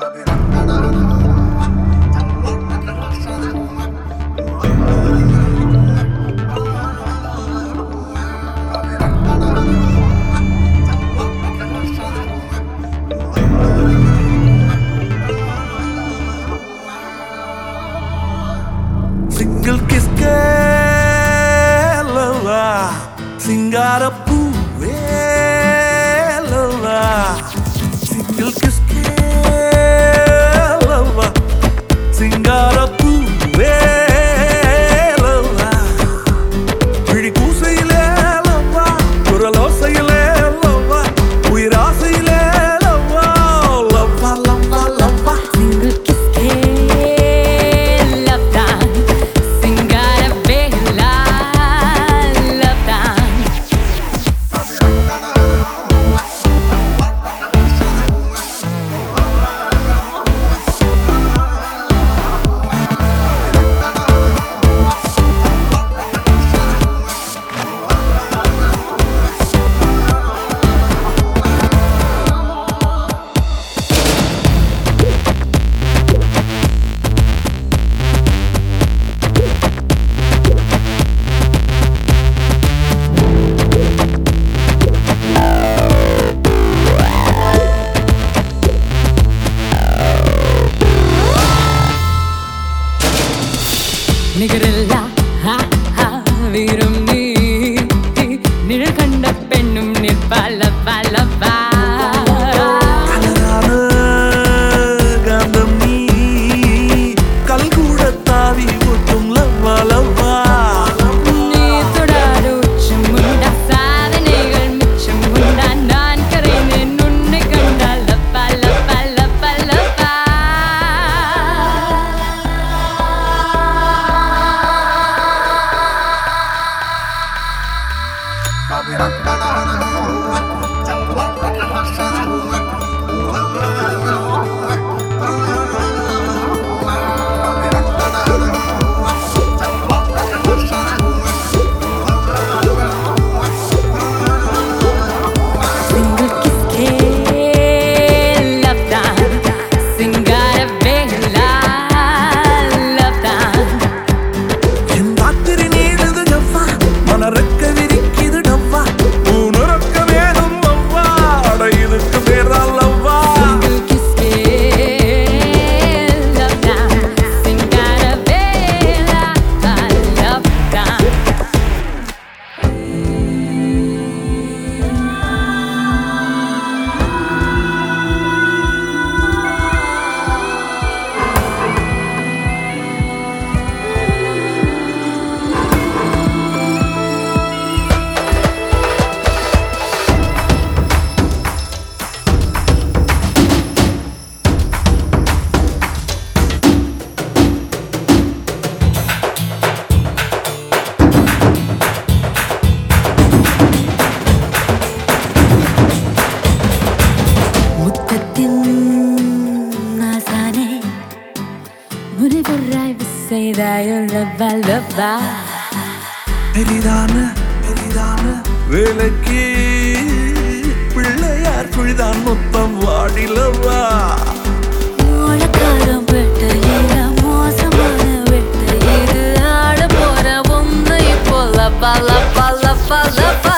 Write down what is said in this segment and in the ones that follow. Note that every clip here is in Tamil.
Single kiss lava, singara poove lava. Single kiss lava, singara poove lava. Pretty koosayile lava, kuralosayile lava, uirasayile lava, lava lava lava. Single kiss நிகரில்லா வீரம் நீ நிழல் கண்ட பெண்ணும் நிற்பால பலவா கலரான காந்தம் நீ கல் கூட தாவி ஒட்டும் லவ்வா லவ்வா. நீ தொடாத உச்சம் உண்டா சாதனைகள் மிச்சம் உண்டா நான் கரைந்தேன் உன்னை கண்டால் லப்பா லப்பா லப்பா லப்பா. பெரிதான வேலைக்கு பிள்ளையார் குழிதான் மொத்தம் வாடிலவா. மூலக்காரம் வெட்டு இல்ல மோசமான வெட்டு இது ஆட போற ஒன்று இப்போ லப்பா லப்பா லப்பா லப்பா.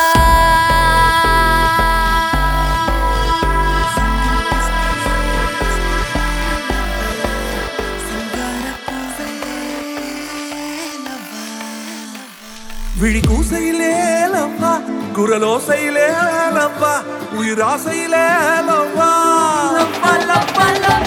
விழி கூசையிலே லவ்வா, குரலோசையிலே லவ்வா, உயிராசையிலே லவ்வா. லப்பா லப்பா லப்பா.